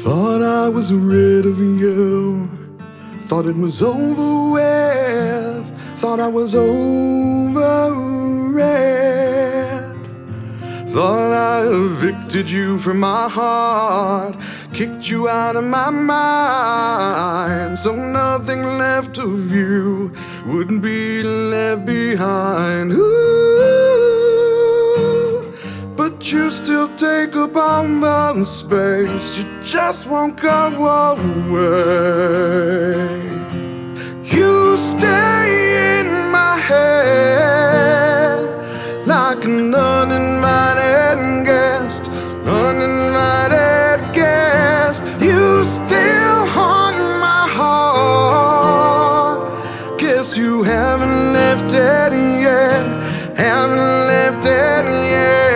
Thought I was rid of you, thought it was over with, thought I was over it. Thought I evicted you from my heart, kicked you out of my mind, so nothing left of you would be left behind. Ooh, but you still take up all the space, you just won't go away. You stay in my head like an uninvited guest, uninvited guest. You still haunt my heart. Guess you haven't left it yet, haven't left it yet.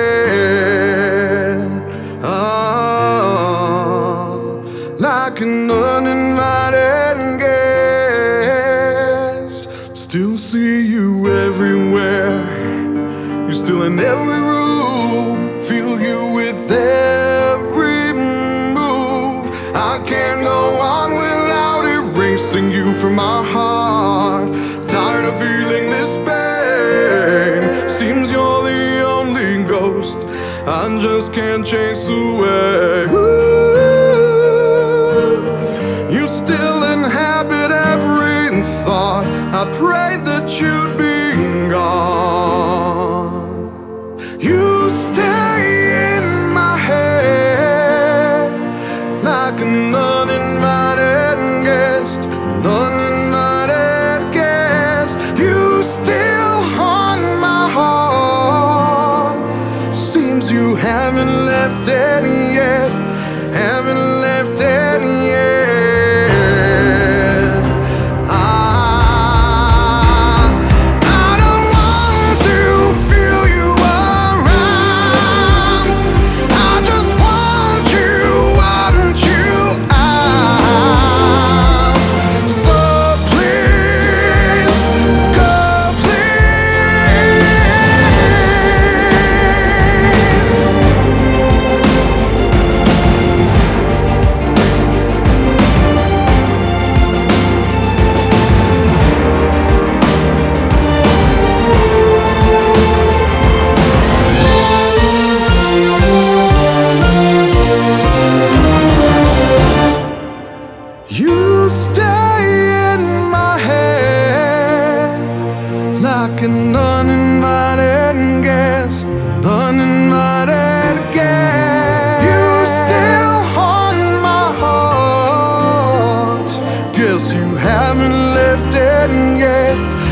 Oh, like an uninvited guest. Still see you everywhere, you're still in every room, feel you with every move. I can't go on without erasing you from my heart. Tired of feeling this pain, seems you're the only ghost I just can't chase away. Ooh, you still inhabit every thought, I prayed that you'd be gone. You stay in my head like an uninvited guest, an uninvited guest. You still haunt my heart. Seems you haven't left it yet, haven't left it yet. You stay in my head like an uninvited guest, an uninvited guest. You still haunt my heart. Guess you haven't left it yet,